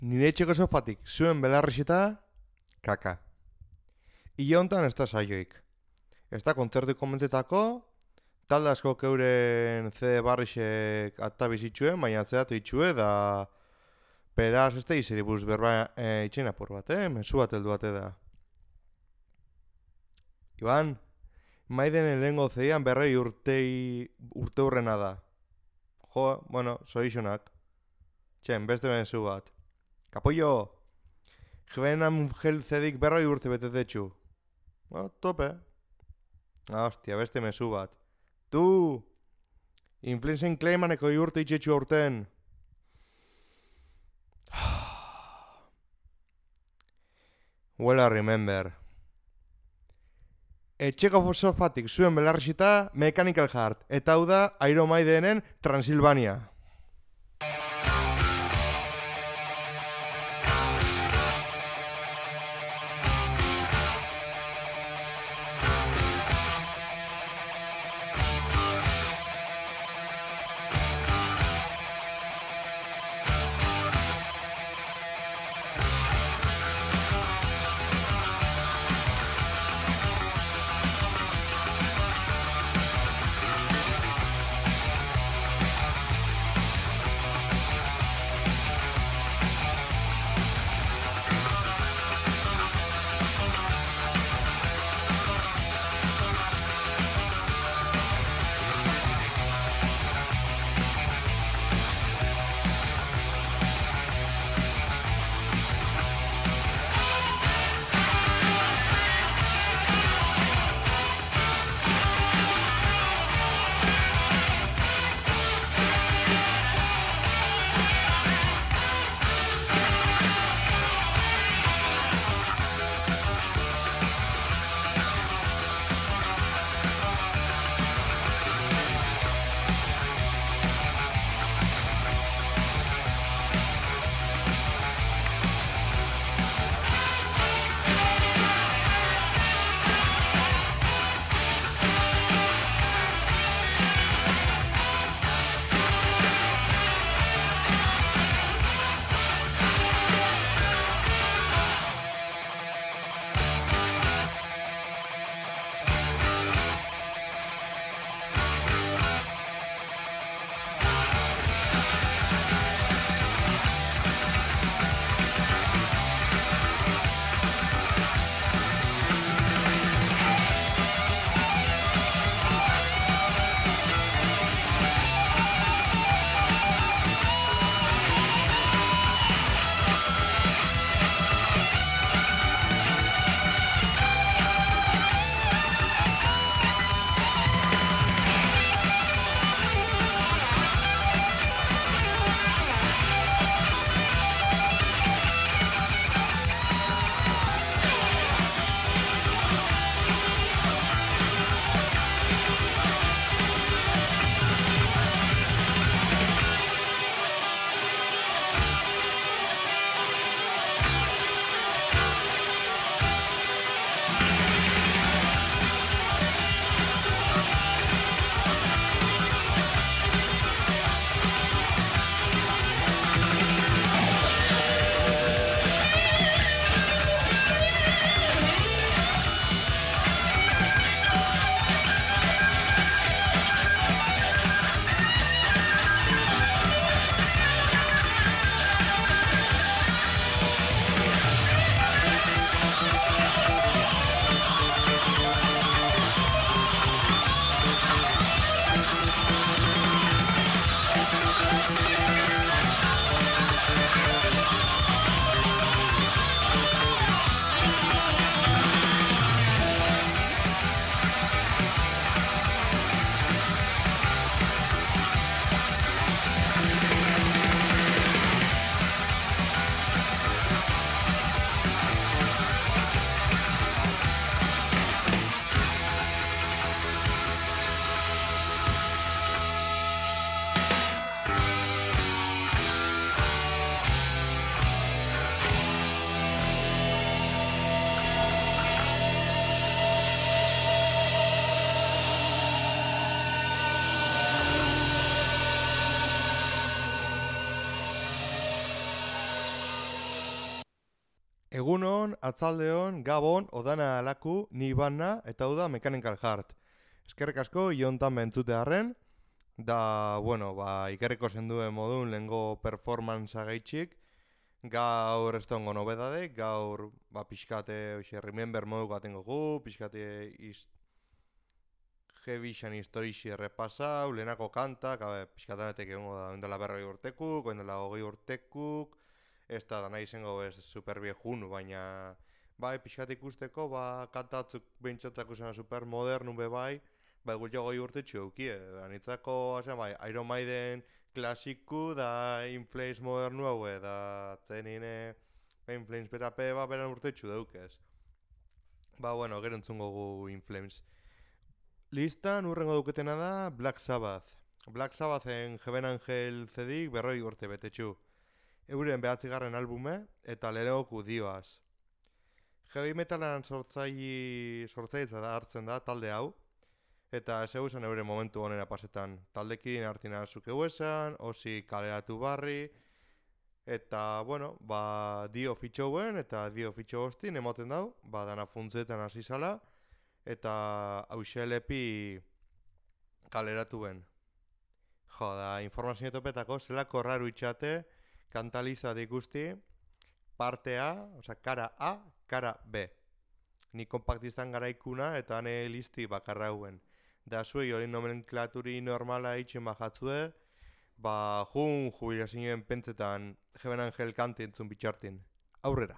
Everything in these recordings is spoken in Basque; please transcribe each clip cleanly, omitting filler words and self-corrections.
Nire etxeko sofatik zuen belarrizita, kaka. Ile hontan ez da saioik. Ez da kontzertu komentetako, talde asko keuren CD barrixek atta bizitzuen, baina atzeratu itxue, da beraz ez da izeri buruz berba itxein apur bat, mesu bat heldu bate da. Iban, maidenen lehengo zeian berrei urte hurrena da. Jo, bueno, zorixonak. Txen, beste mesu bat. Kapollo, jbenan jelzedik berroi urte betetetxu. Bueno, tope. Hostia, beste mesu bat. Tu, influenzen kleimaneko urte itxetxu aurten. Well, I remember. Etxeko sofatik zuen belarrizita Mechanical Heart. Eta hau da Iron Maidenen Transilvania. Egunon, atzaldeon, gabon, odana alaku, ni banna, eta hau da Mechanical Heart. Eskerrik asko, iontan bentzute harren, da, bueno, ikerriko zenduen modun lehengo performance gaitxik, gaur ez dongo nobedade, gaur, pixkate, remember modu batengo gu, pixkate Heavy-xan historixi errepasau, lehenako kantak, pixkatanetek egongo da, endela 40 urtekuk, endela 20 urtekuk, ez da nahi izango ez superviejun, baina pixkat ikusteko, kantatzuk behintzatzako zena supermodernu bai, gultio 20 urtetxu eukie, anitzako, Iron Maiden klasiku da In Flames modernu hau, da zenine In Flames berape, beran urtetxu daukez. Bueno, gero entzungo gu In Flames. Listan urrengo duketena da Black Sabbath. Black Sabbathen Heaven Angel CD 40 urte betetxu. Euren 9. albume eta lehenengoku dioaz. Heavy metalan sortzaitza da hartzen da talde hau. Eta ez esan euren momentu honera pasetan. Taldekin hartina zukeu esan, osi kaleratu barri. Eta, dio fitxouen eta dio fitxo hostin emoten dau. Dana funtzetan hasi zala. Eta hauselepi kaleratu ben. Informazio topetako zelako raru itxate kantaliza dikusti parte A, kara A, kara B. Ni kompaktizan gara ikuna eta hane listi bakarra hauen. Da zuei hori nomenklaturi normala itxen bajatzue, jubilazioen pentsetan Heaven Angel kanti entzun bitxartin. Aurrera!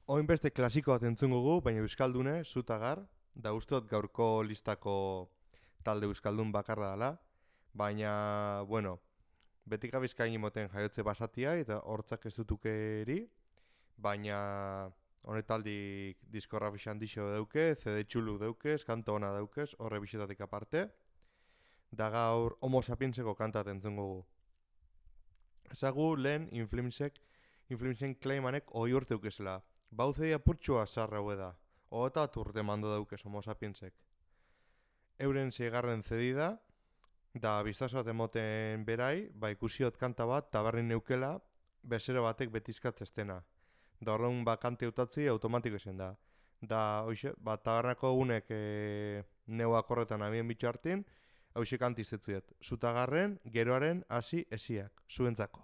Oinbeste klasiko bat entzungo gu, baina euskaldune, Zutagar, da ustot gaurko listako talde euskaldun bakarra dela, baina, bueno, betik abizkain imoten jaiotze basatia eta hortzak ez dutukeri, baina honetaldi diskografia handixo dauke, CD txulu dauke, kanto ona dauke, horre bisetatik aparte, da gaur Homo Sapienseko kantat entzungo gu. Ezagu lehen Influencen Claymanek oi urte eukezela. Bauzedia purtsua sarra hau da. Ogeta urte mando daukez Homo Sapiensek. Euren seigarren zedida, da biztazoat emoten berai, ikusiot kanta bat, tabernin neukela, bezero batek betizkatzestena. Da horren kante utatzi automatiko zen da. Da, hoxe, tabernako unek neu akorretan abien bitxo hartin, hoxe kantizetzuet. Zutagarren, geroaren, hasi, esiak. Zuentzako.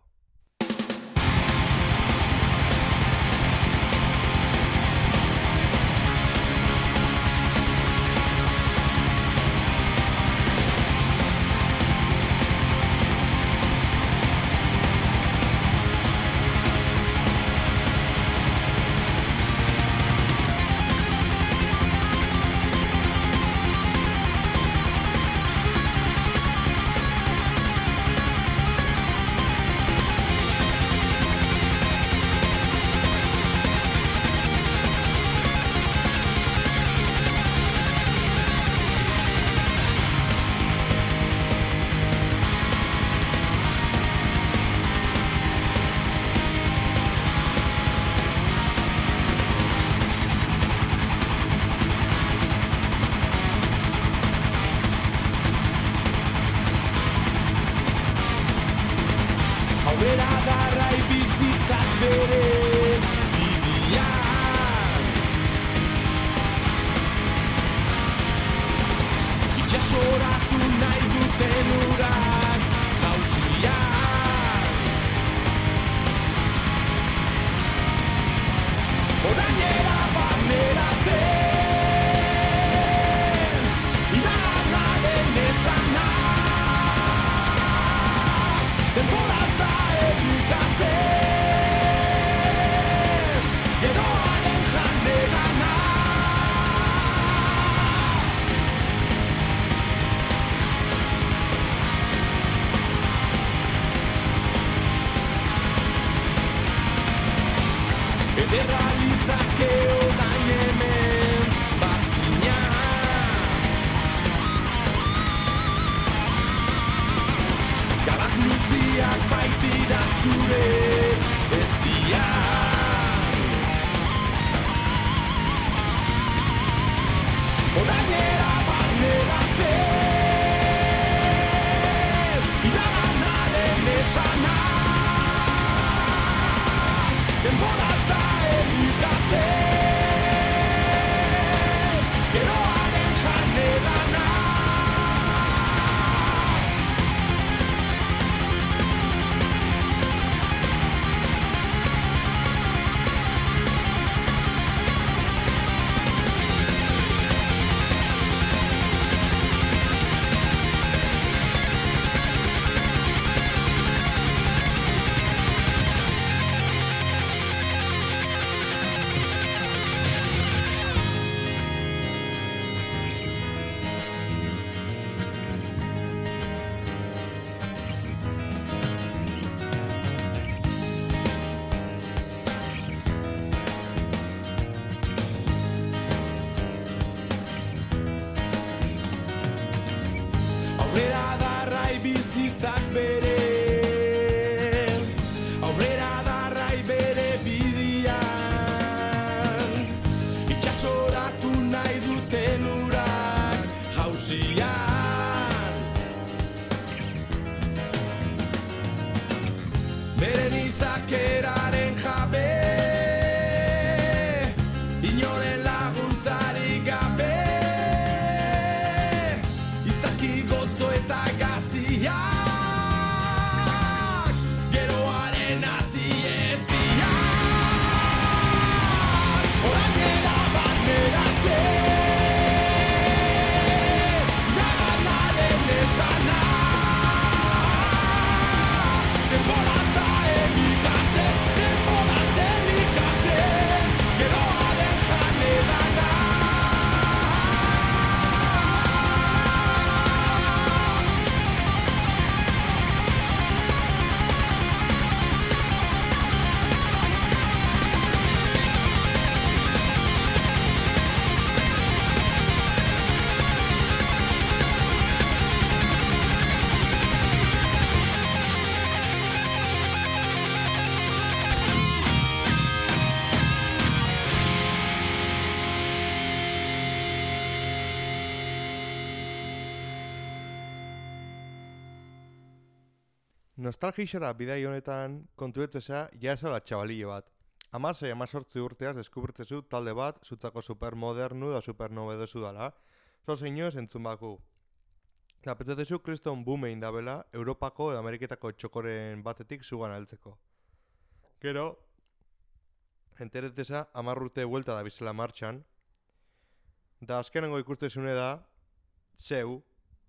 Nostalgixara bidai honetan kontuetzea ja esala txabalillo bat. 16-18 urteaz deskubertzezu talde bat zutzako supermodernu da supernobedozu dala. Zozein inoz entzun baku. Apetetezu kriston bumein dabela Europako edo Ameriketako txokoren batetik zugan altzeko. Gero, entereteza 10 urte buelta da bizela martxan, da azkenengo ikustezune da, zeu,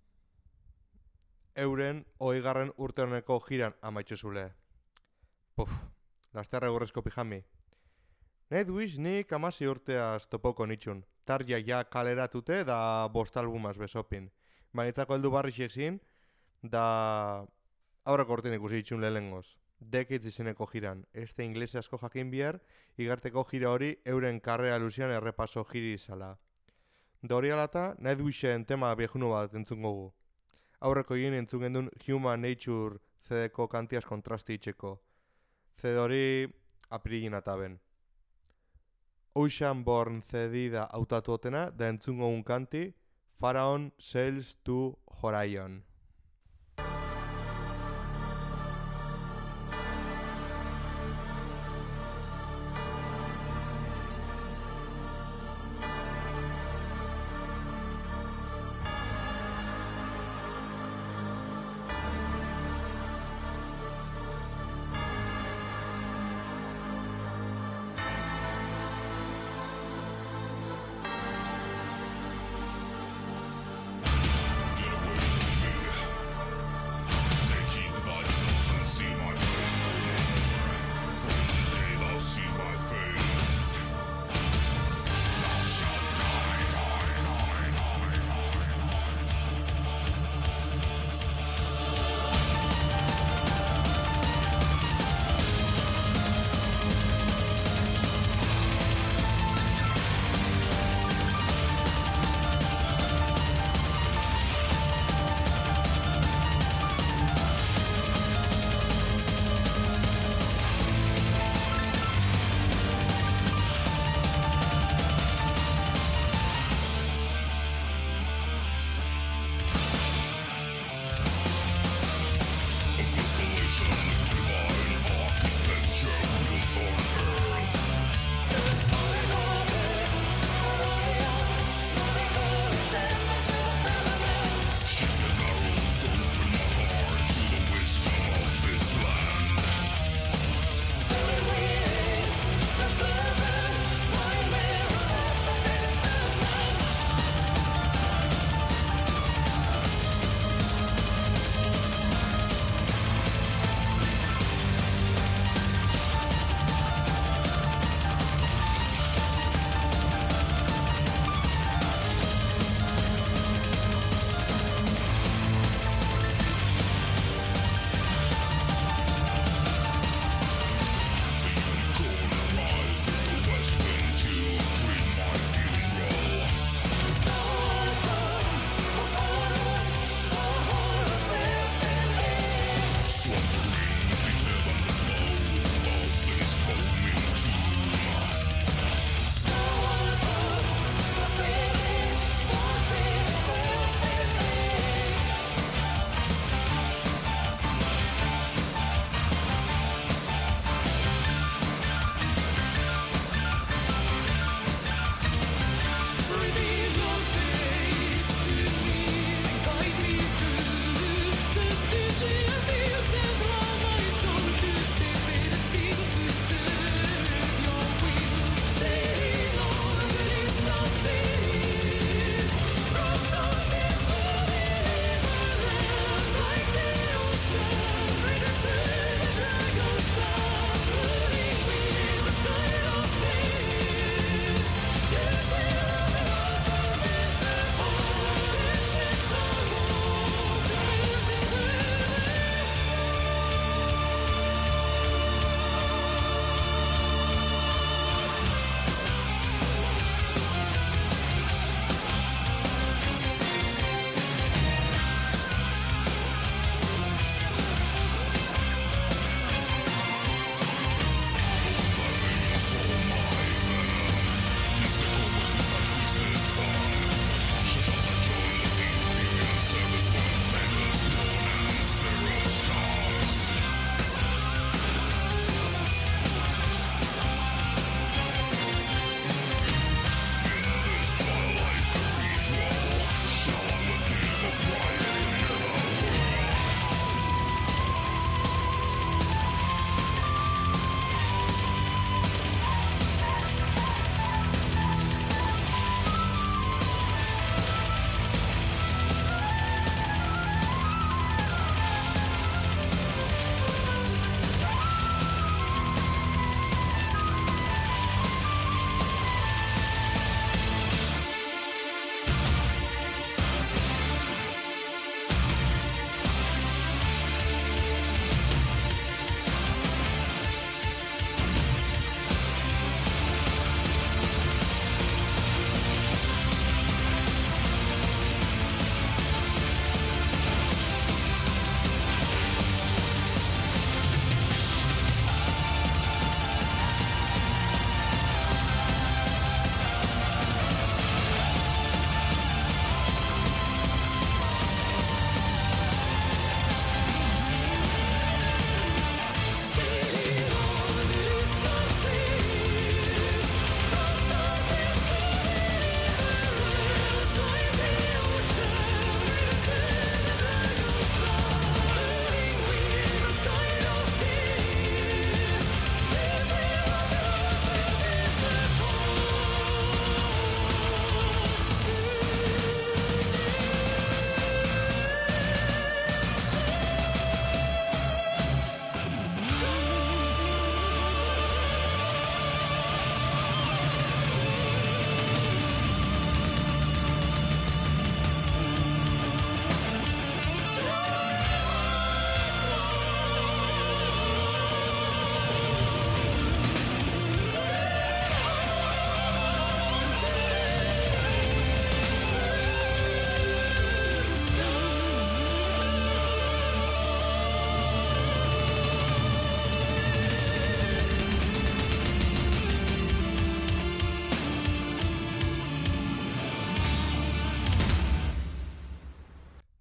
euren 20. urte honeko jiran amaitxuzule. Puf, lasterra gurrezko pijami. Nightwish nik 16 urteaz topoko nitxun. Tarja ja kaleratute da 5 albumaz besopin. Banitzako heldu barrixek zin, da aurreko urtean ikusi ditxun lehengoz. Decades izeneko jiran. Este inglese asko jakin bihar, igarteko jira hori euren karrera luzian errepaso jiri izala. Dori alata, Nightwishen tema viejunu bat entzungo gu. Aurreko egin entzun gendun Human Nature CD-ko kantiaz kontrasti itxeko. CD hori apirilin ataben. Ocean Born CD da hautatu otena, da entzungo un kanti, Pharaon Sails to Horion.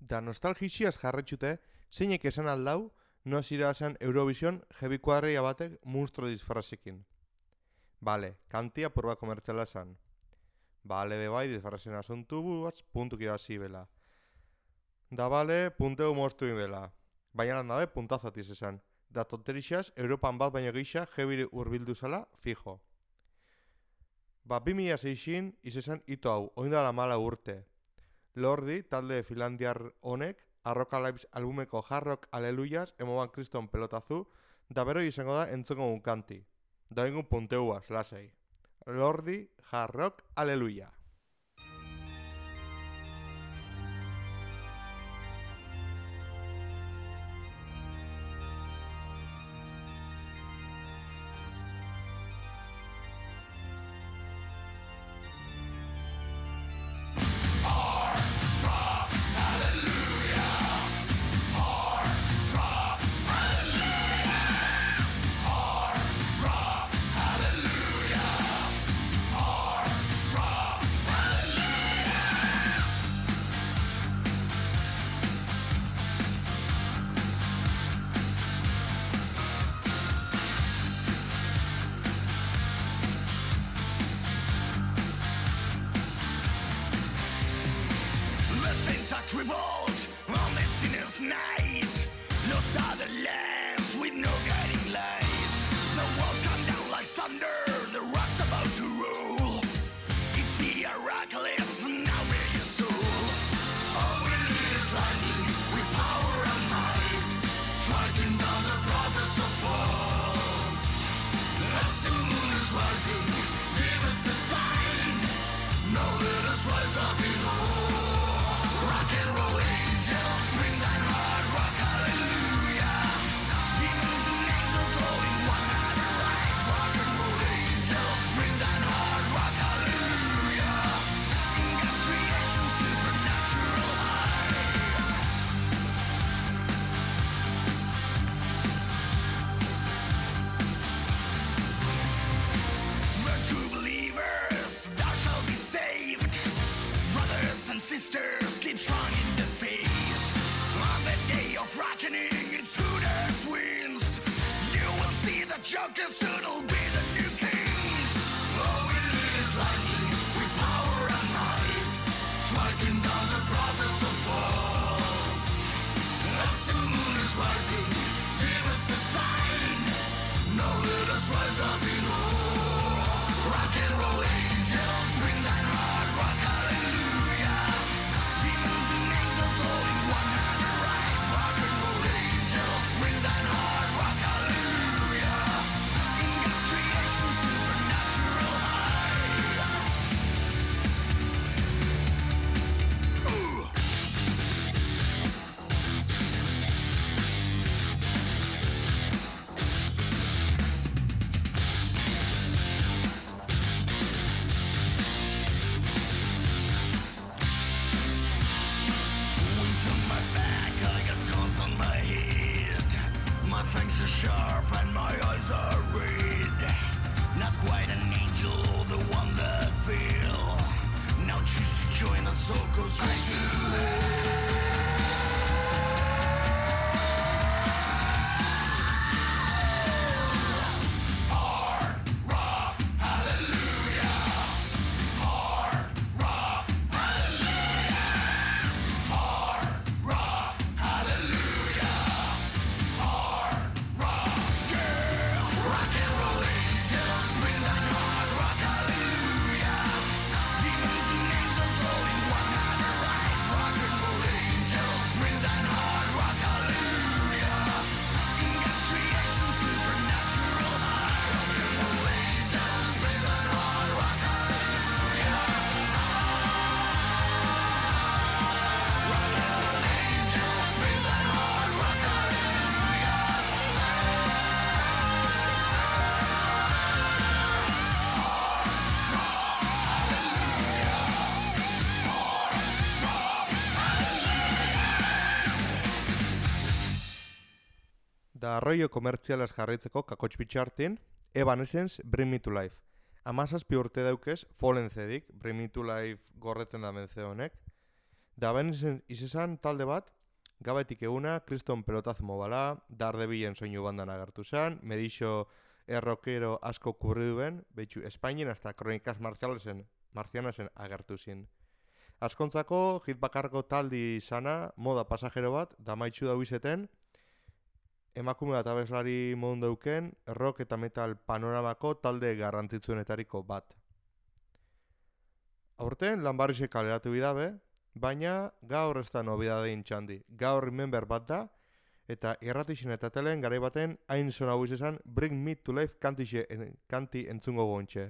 Da nostalgixiaz jarretxute, zeinek esan aldau, noaz irazen Eurovision heavy kuadria batek monstro disfrazekin. Bale, kantia purba komertziala esan. Bale, bebai, disfrazen asuntu batz, puntuk irazi bela. Da bale, punteu moztu bela. Baina lan dabe, puntazatiz esan. Da tonterixaz, Europan bat baino gisa heavy urbildu zala, fijo. Ba, 2006 izan ito hau, oindala mala urte. Lordi, talde finlandiar honek, Arroka Lives albumeko Jarrok Aleluyas, emoban kriston pelotazu, da bero izango da entzongo un kanti. Da ingun punteuaz, lasei. Lordi, Jarrok Aleluya. Revolt on the sinner's night. Lost are the lands with no guiding light. The walls come down like thunder, the rock's about to roll. It's the apocalypse, now bear your soul. All we need is lightning with power and might, striking down the prophets of falls. As the moon is rising, give us the sign. Now let us rise up in all. Rock and roll angels, bring that hard rock, hallelujah. Demons and angels all in one hand and right. Rock and roll angels, bring that hard rock, hallelujah. In God's creation, supernatural high. The true believers, thou shalt be saved. Brothers and sisters, keep strong in the faith. On the day of reckoning, it's who that wins. You will see the jokers soon will be the new kings. All we need is lightning with power and might, striking down the prophets of falls. As the moon is rising, give us the sign. Now let us rise up in all. Rock and roll angels, bring that hard rock, hallelujah. Demons and angels all in one hand and right. Rock and roll angels, bring that hard rock, hallelujah. In God's creation, supernatural high. Ooh. Wings on my back, I got tons on my head. My fangs are sharp and my eyes are red. Not quite an angel, the one that fell. Now choose to join us, all go straight to hell. Hard rock, hallelujah. Hard rock, hallelujah. Hard rock, hallelujah. Hard rock, yeah. Rock and roll angels, bring that hard rock, hallelujah. Demons and angels all in one hand and right. Rock and roll angels, bring that hard rock, hallelujah. In God's creation, supernatural high. Rock and roll angels, bring that hard rock, hallelujah. Rock and roll angels, bring that hard rock, hallelujah. Da arroio komertzialaz jarraitzeko kakotx bitxartin, Evanescence, Bring Me to Life. 17 urte daukez, Fallen zedik, Bring Me to Life gorretzen da menze honek. Da ben izan talde bat, gabetik eguna, Kriston pelotaz mobala, Daredevilen soinu bandan agertu zen, Medixo errokero asko kurri duen, betxu Espainien hasta Kronikas Marcianasen agertu zin. Askontzako hit bakarko taldi izana, moda pasajero bat, da maitxu dauizeten, emakume bat abeslari modun dauken, rock eta metal panoramako talde garrantzitsuenetariko bat. Aurten Lanbarrixe kaleratu bidabe, baina gaur ez da nobidadein txandi. Gaur Remember bat da, eta irratixen eta telen garai baten hain zona buiz esan Bring Me to Life kanti entzungo gontxe.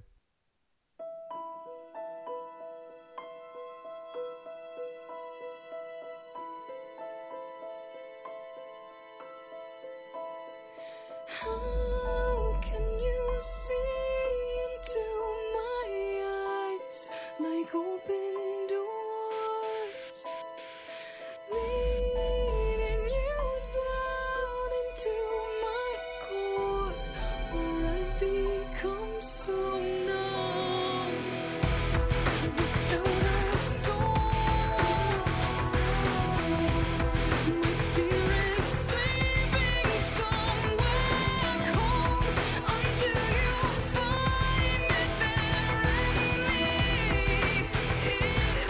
How can you see into my eyes like open doors, leading you down into my core, where I become so numb without a soul. My spirit's sleeping somewhere cold until you find it there and lead it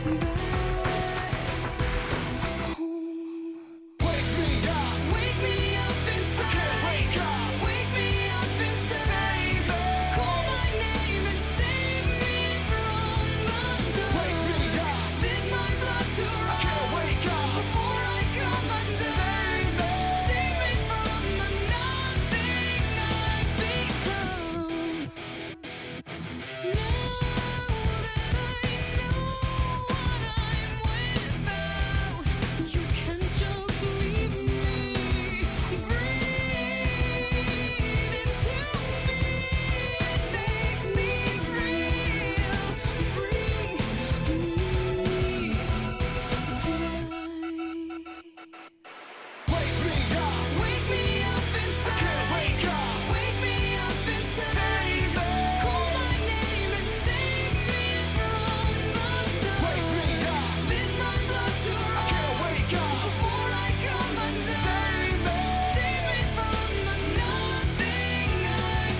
back home. Wake me up inside. Wake me up inside. Call my name and save me from the dark. Bid my blood to run before I come undone. Save me from the nothing I've become. Now that I know what I'm without, you can't just leave me. Breathe into me, make me real. Bring me to life. Wake me up inside. Wake me up inside. Call my name and save me from the dark. Bid my blood to run before I come undone. Save me from the nothing I've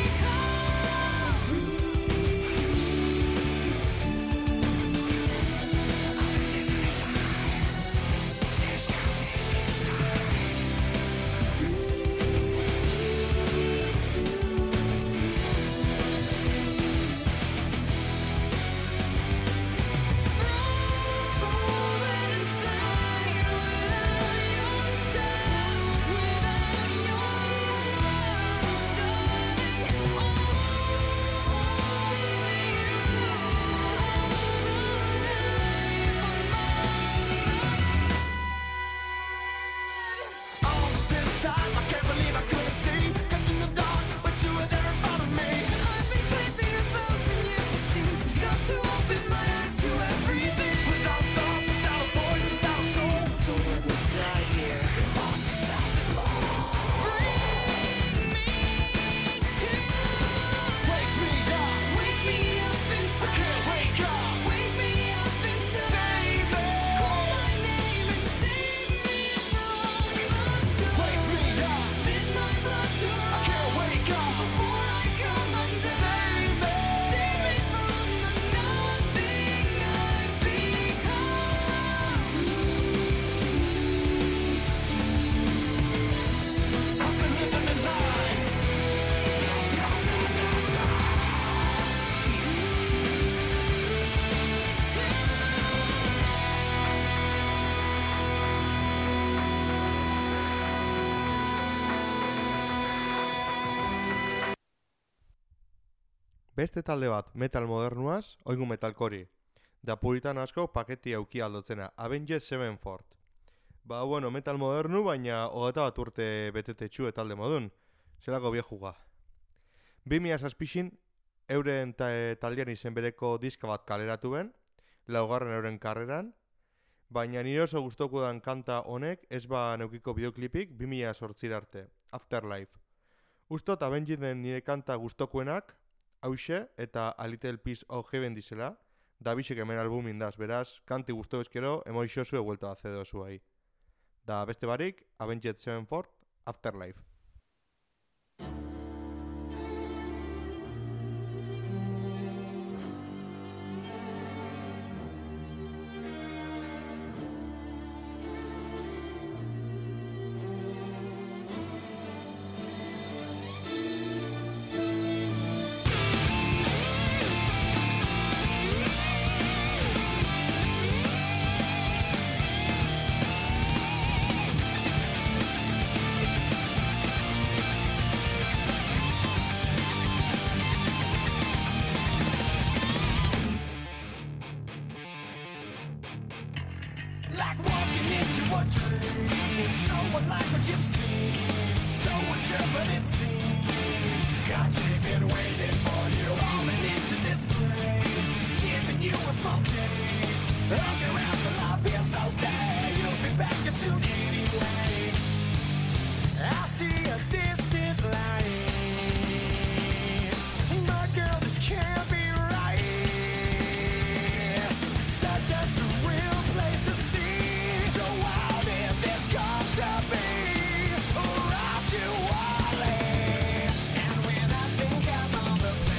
I've been sleeping 1,000 years, it seems. Got to open my eyes to everything. Without thought, without a voice, without a soul. Don't let me die here. Lost myself in love. Bring me to Wake me up inside. Wake me up inside. Call my name and save me from the dark. Bid my blood to run before I come undone. Save me from the nothing I've become. I've been living a lie. Beste talde bat metal modernuaz, oingu metalkori. Da puritan asko paketi auki aldotzena, Avenged Sevenfold. Ba, bueno, metal modernu, baina 21 urte betetetxu talde modun. Zelako viejuga. 2007 euren taldean izen bereko diska bat kaleratu ben, laugarren euren karreran, baina nire oso gustoko dan kanta honek ez ba neukiko bideoklipik 2008 arte, Afterlife. Ustot Avengeden nire kanta gustokoenak, hause eta A Little Piece of Heaven dizela, da bisek hemen albumin daz, beraz, kanti guztu ezkero, emoixosu eguelta da zedozu ahi. Da beste barik, Avenged Sevenfold, Afterlife. Like walking into a dream, someone like what you've seen, so but it seems God's been waiting for you, rolling into this place, just giving you a small taste of your afterlife, so stay, you'll be back as soon anyway. I see a distant light, my girl, this can't be right, such a surreal place to see. So wild in this come to be, robbed you Wally. And when I think I'm on the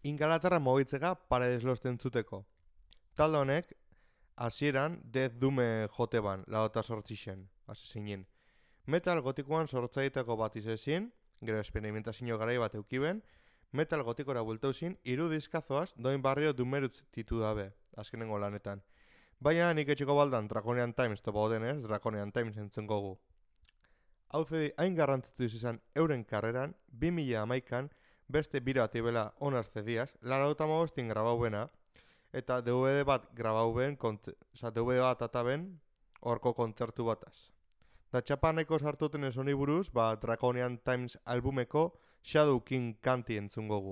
Ingalaterra mogitzeka paredes losten zuteko. Talde honek, hasieran Death Doom jote ban, laota sortzixen, hasi zinen. Metal gotikoan sortzaiteko bat izezin, gero esperimentazio garai bat eukiben, metal gotikora bultauzin, 3 diskazoaz doin barrio dumerutz titu dabe, azkenengo lanetan. Baina nik etxeko baldan Draconian Times topa denez, Draconian Times entzun gogu. Hau zedi hain garrantzitu izan euren karreran, 2011an beste bira atibela onar zediaz, 85 grabau bena, eta DVD bat grabau ben, DVD bat ataben, horko kontzertu bataz. Da txapaneko sartuten ez honi buruz, Draconian Times albumeko Shadow King kanti entzun gogu.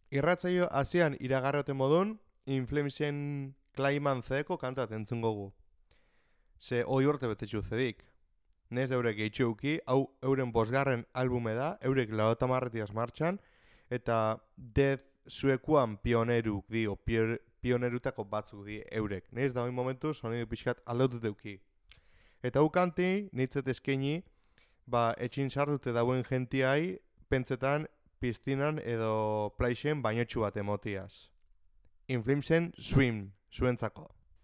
Irratzaio hasian iragarrote modun, Inflamesen Klaiman zeeko kantat entzun gogu. Ze hoi urte betetxu zedik. Nez eurek eitxuki, hau euren bosgarren albume da, eurek laotamarretiaz martxan, eta Death zuekuan pioneruk dio, pionerutako batzuk di eurek. Nez da hoi momentu sonidu pixkat aldautut euki. Eta hau kanti, nitzet eskaini, etxin sartute dauen gentiai, pentsetan, piztinan edo plaixen bainotxu bat emotiaz. Inflamesen Swim, zuentzako.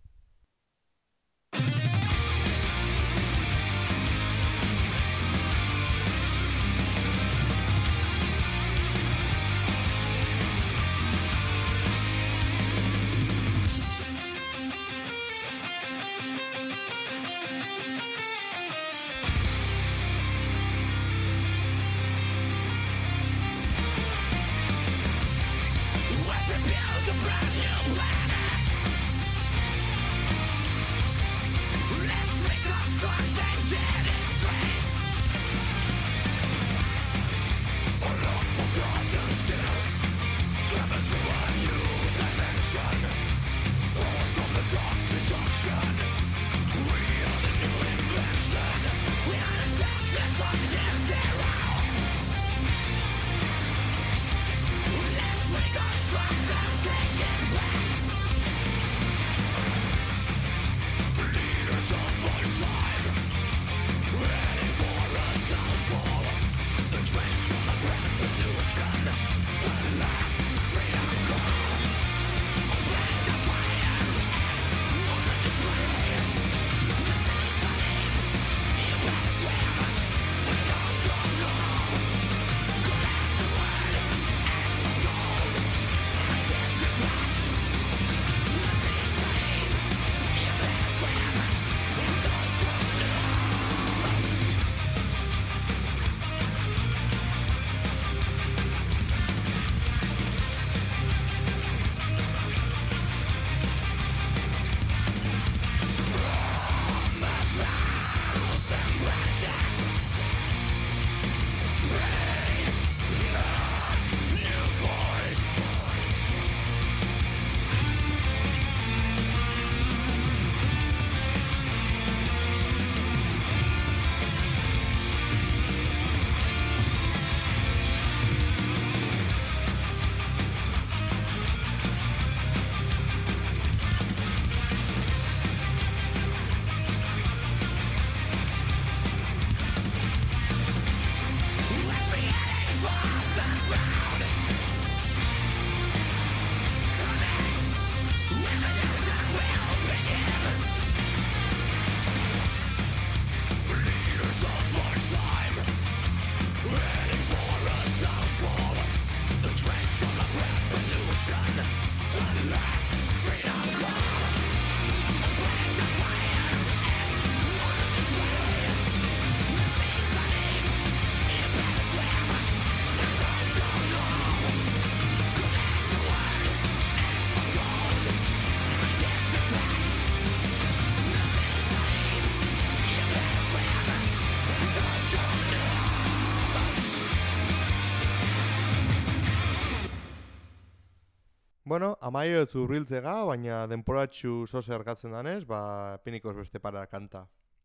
Bueno, amaierotz urbiltzega, baina denporatxu zoze ergatzen danez, pinikoz beste para kanta.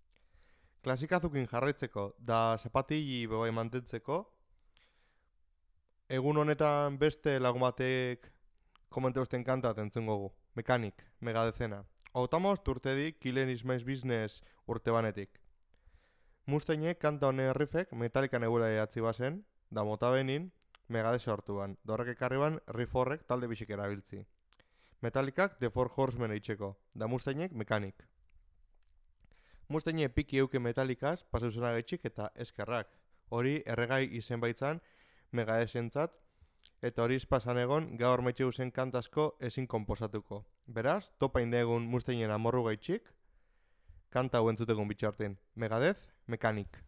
Klasikazukin jarraitzeko, da zapatili bebai mantentzeko, egun honetan beste lagun batek komenteusten kanta entzun gogu, Mekanik, Megadezena. Hautamoz urtedik Killing Is My Business urte banetik. Mustainek kanta honen riffek Metallican egula edatzi bazen, da mota benin, Megadez sortuan, dorrek ekarriban riff horrek talde bisik erabiltzi. Metallicak The Four Horsemen eitzeko, da Mustainek Mekanik. Mustainek piki euke Metallicaz, pasauzena gaitxik eta eskerrak. Hori erregai izen baitzan Megadezentzat, eta hori izpasan egon gaur maitxe guzen kantazko ezin komposatuko. Beraz, topa indegun Mustainen amorru gaitxik, kanta hauen zutekun bitxartin. Megadez, Mekanik.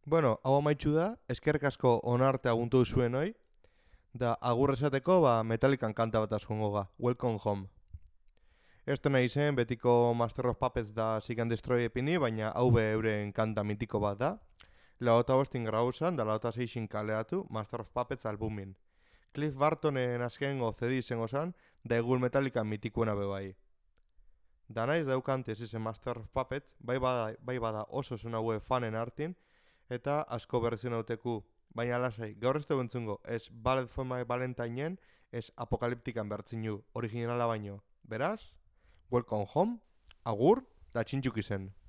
Bueno, hau amaitxu da, eskerrik asko onarte aguntu zuen hoi, da agur esateko Metallican kanta bat askongo ga, Welcome Home. Esto nahi zen, betiko Master of Puppets da Seek and Destroy epini, baina hau be euren kanta mitiko bat da. Lauta bostin grauzan, da lauta seixin kaleatu Master of Puppets albumin. Cliff Bartonen azkengo CD izango zan, da egun Metallica mitikuena bebai. Da naiz daukante ez izen Master of Puppets, bai bada oso zen haue fanen hartin, eta asko berrizien auteku. Baina lasai, gaur ez dugu entzungo, ez Ballet for My Valentine-en, ez Apokaliptikan bertzinu, originala baino. Beraz, Welcome Home, agur, da txintxuk izen.